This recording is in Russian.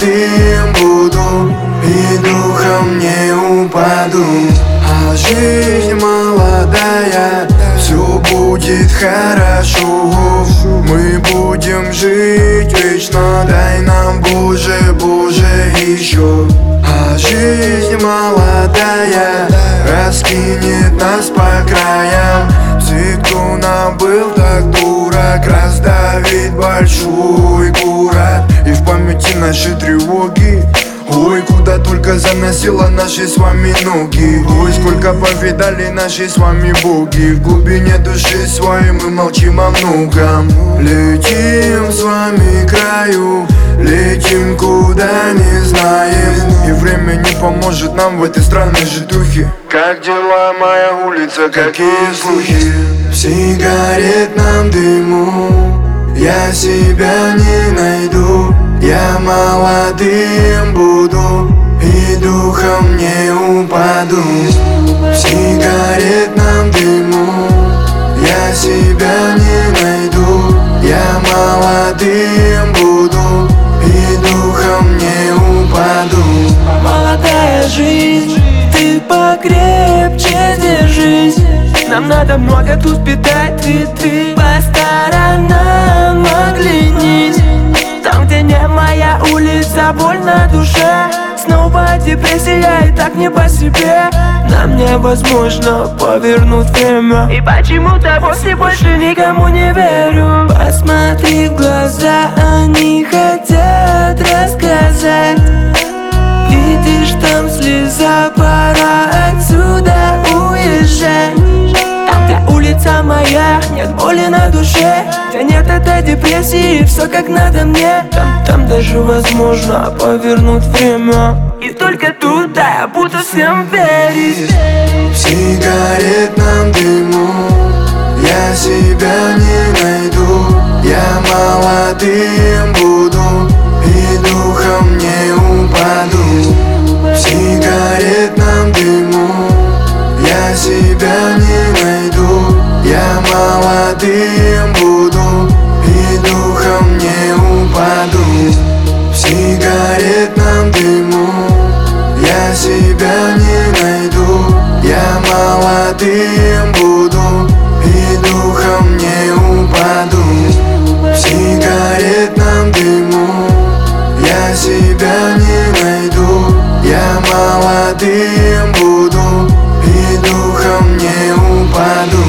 молодым буду и духом не упаду. А жизнь молодая, все будет хорошо. Мы будем жить вечно, дай нам, Боже, Боже, еще. А жизнь молодая раскинет нас по краям. Все, кто нам был так дурак, раздавит большой город. И в памяти наши тревоги, ой, куда только заносило наши с вами ноги. Ой, сколько повидали наши с вами боги. В глубине души своей мы молчим о многом. Летим с вами к краю, летим куда не знаем. И время не поможет нам в этой странной житухе. Как дела, моя улица, какие слухи? В сигаретном дыму я себя не найду. Я молодым буду и духом не упаду. В сигаретном дыму я себя не найду. Я молодым буду и духом не упаду. Молодая жизнь, ты покрепче держись. Нам надо много тут питать, ты по сторонам оглянись. Там, где не моя улица, боль на душе. Снова депрессия и так не по себе. Нам невозможно повернуть время. И почему-то после больше никому не верю. Посмотри в глаза, они хотят рассказать. Видишь, там слеза, пора отсюда уезжать. Там, где улица моя, нет боли на душе. Где нет этой депрессии, все как надо мне. Там даже возможно повернуть время. И только туда я буду всем верить. В сигаретном дыму я себя не найду. Я молодым буду и духом не упаду. В сигаретном дыму я себя не найду. Я молодым буду и духом не упаду. В сигаретном дыму я себя не найду. Я молодым буду и духом не упаду. В сигаретном дыму я себя не найду. Я молодым буду и духом не упаду.